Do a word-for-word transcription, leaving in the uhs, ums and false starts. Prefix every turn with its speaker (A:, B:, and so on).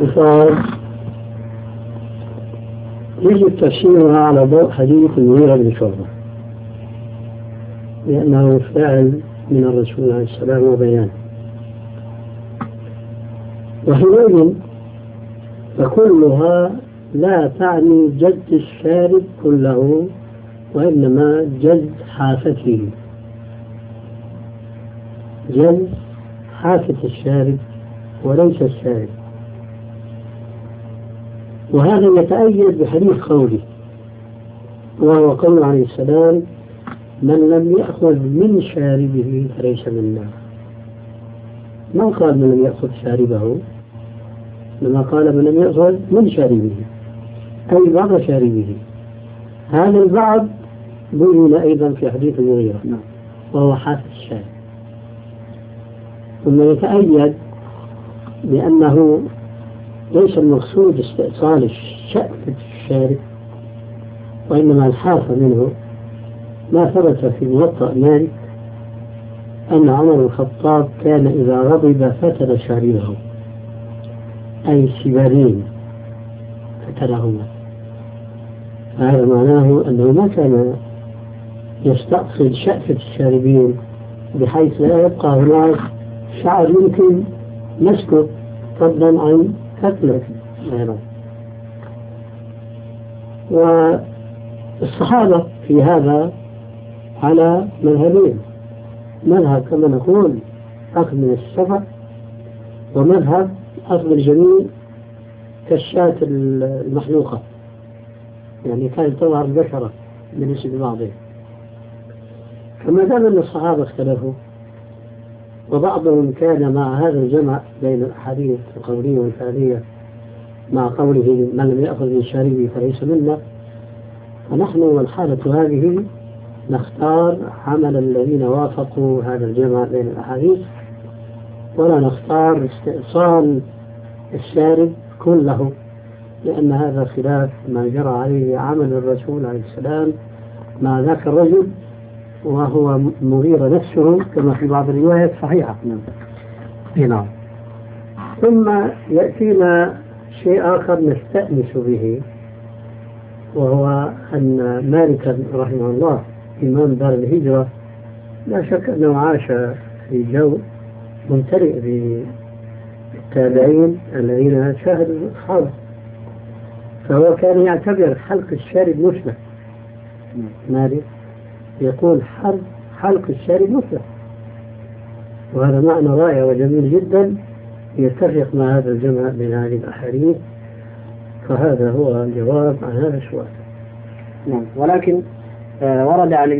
A: الألفاظ يجب تفسيرها على ضوء حديث المغيرة بن شعبة، لأنه فعل من الرسول عليه السلام وبيان. وحينئذ فكلها لا تعني جد الشارب كله، وإنما جد حافته، جد حافة الشارب وليس الشارب. وهذا يتأيد بحديث قوله، وهو قوله عليه السلام: من لم يأخذ من شاربه فليس منا. ما قال من لم يأخذ شاربه، لما قال من لم يأخذ من شاربه أي بعض شاربه. هذا البعض بين أيضا في حديث المغيرة وهو حافظ الشارب. ثم يتأيد بأنه ليس المقصود استئصال شأفة الشارب، وإنما الحافة منه ما ثبت في موطأ مالك أن عمر بن الخطاب كان إذا غضب فتل شاربه، أي سبالين فتلهما. هذا معناه أنه ما كان يستأصل شأفة الشاربين بحيث لا يبقى هناك شعر يمكن نسكت فضلا عن فتلة. والصحابة في هذا على مذهبين: مذهب كما نقول أخذ من السفر، ومذهب أخذ الجميع كالشاة المحلوقة، يعني كانت تظهر البشرة بالنسبة لبعضهم. فما دام أن الصحابة اختلفوا وبعضهم كان مع هذا الجمع بين الأحاديث القولية والفعلية مع قوله من لم يأخذ من شاربه فليس منا، فنحن والحالة هذه نختار عمل الذين وافقوا هذا الجمع بين الأحاديث، ولا نختار استئصال الشارب كله، لأن هذا خلاف ما جرى عليه عمل الرسول عليه السلام مع ذاك الرجل، وهو مغيرة نفسه كما في بعض الروايات صحيحة. نعم. ثم يأتينا شيء آخر نستأنس به، وهو أن مالكا رحمه الله إمام دار الهجرة لا شك أنه عاش في جو ممتلئ بالتابعين الذين شاهدوا الصحابة، فهو كان يعتبر حلق الشارب مثله. مالك يقول حلق الشارب مثله، وهذا معنى رائع وجميل جدا يتفق مع هذا الجمع بين هذه الأحاديث. فهذا هو الجواب عن هذا السؤال.
B: نعم. ولكن ورد عن